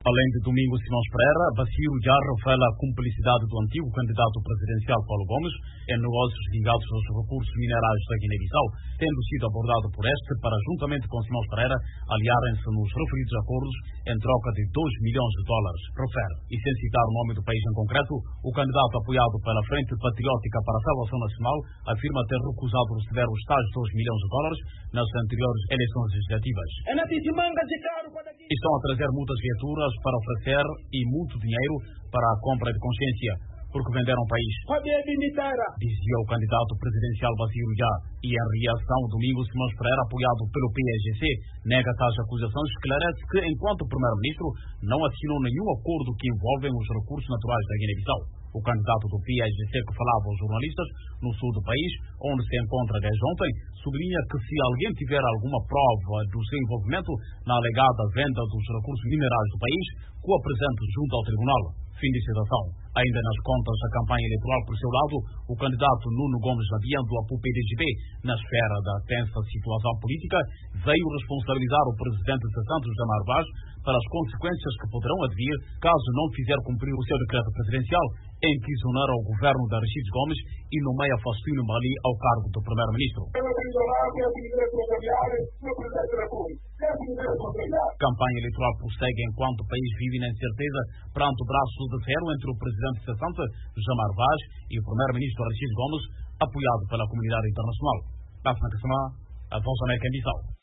Além de Domingos Simões Pereira, Baciro já revela a cumplicidade do antigo candidato presidencial Paulo Gomes em negócios ligados aos recursos minerais da Guiné-Bissau, tendo sido abordado por este para, juntamente com Simões Pereira, aliarem-se nos referidos acordos em troca de $2 milhões. Refere. E sem citar o nome do país em concreto, o candidato apoiado pela Frente Patriótica para a Salvação Nacional afirma ter recusado receber os tais $2 milhões nas anteriores eleições legislativas. Estão a trazer muitas viaturas para oferecer e muito dinheiro para a compra de consciência, porque venderam o país, dizia o candidato presidencial Baciro Já. E em reação, Domingos Simões Pereira, apoiado pelo PSGC, nega tais acusações e esclarece que, enquanto primeiro-ministro, não assinou nenhum acordo que envolvem os recursos naturais da Guiné-Bissau. O candidato do PSGC, que falava aos jornalistas no sul do país, onde se encontra desde ontem, sublinha que se alguém tiver alguma prova do seu envolvimento na alegada venda dos recursos minerais do país, que o apresente junto ao tribunal. Fim de citação. Ainda nas contas da campanha eleitoral, por seu lado, o candidato Nuno Gomes Labian, do APU-PDGB, na esfera da tensa situação política, veio responsabilizar o presidente de Santos, Jamar Vaz, para as consequências que poderão advir caso não fizer cumprir o seu decreto presidencial, em que exonera o governo de Aristides Gomes e nomeia Faustino Mali ao cargo do primeiro-ministro. Campanha eleitoral prossegue enquanto o país vive na incerteza perante o braço de ferro entre o presidente cessante, Jamar Vaz, e o primeiro-ministro Aristides Gomes, apoiado pela comunidade internacional. Da Franca Semana, a Voz da América em Bissau.